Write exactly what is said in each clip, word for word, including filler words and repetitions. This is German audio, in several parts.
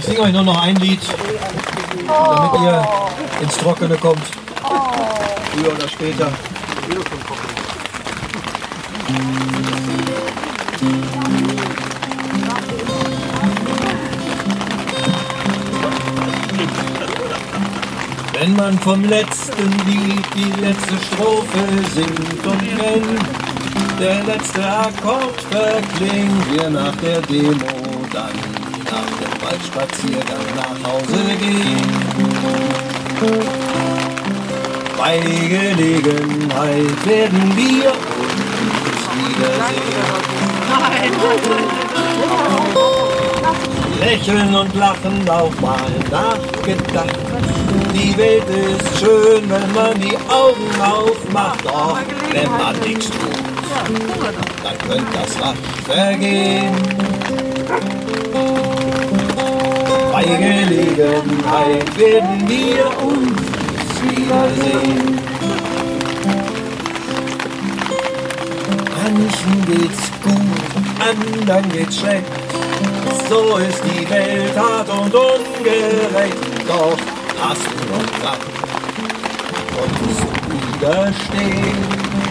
Ich singe euch nur noch ein Lied, damit ihr ins Trockene kommt. Früher oder später. Wenn man vom letzten Lied die letzte Strophe singt und wenn der letzte Akkord verklingt, wir nach der Demo dann nach dem Waldspaziergang nach Hause gehen. Bei Gelegenheit werden wir uns wiedersehen. Lächeln und lachen auch mal nachgedacht. Die Welt ist schön, wenn man die Augen aufmacht. Doch wenn man nichts tut, dann könnte das rasch vergehen. Bei Gelegenheit werden wir uns wiedersehen. Manchen geht's gut, anderen geht's schlecht. So ist die Welt hart und ungerecht. Doch hast du noch Kraft, konntest du widerstehen.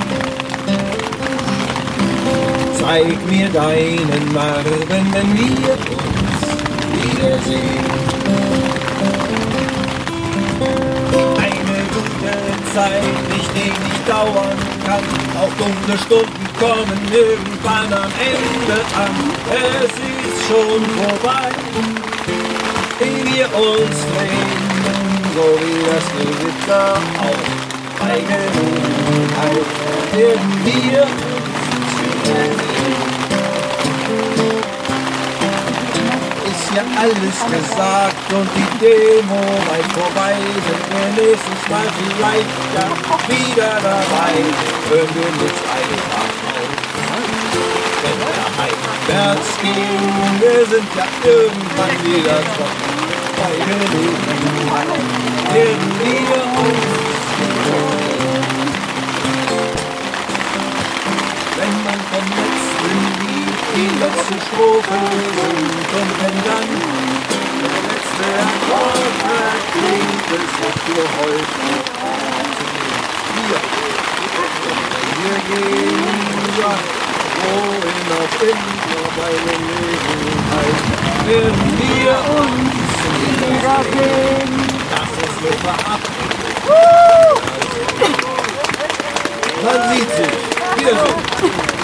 Zeig mir deinen Narben, wenn wir uns wiedersehen. Eine gute Zeit, nicht die nicht dauern kann. Auch dunkle Stunden kommen irgendwann am Ende an. Es ist schon vorbei, wie wir uns drehen, so wie das Gewitter auch. Bei Gelegenheit werden wir uns wiedersehen. Ist ja alles gesagt und die Demo weit vorbei, sind wir nächstes Mal vielleicht ja wieder dabei. Hören wir jetzt einfach auf, wenn wir heimwärts gehen, wir sind ja irgendwann wieder trocken. Bei Gelegenheit werden wir uns wiedersehen. Wenn man vom letzten Lied die letzte Strophe singt und wenn dann der letzte Akkord verklingt, ist es für heute wir. Wir gehen ja wohin auch immer bei Gelegenheit werden wir uns wiedersehen. Das ist nur verabredet. Man sieht sich. Wiedersehen.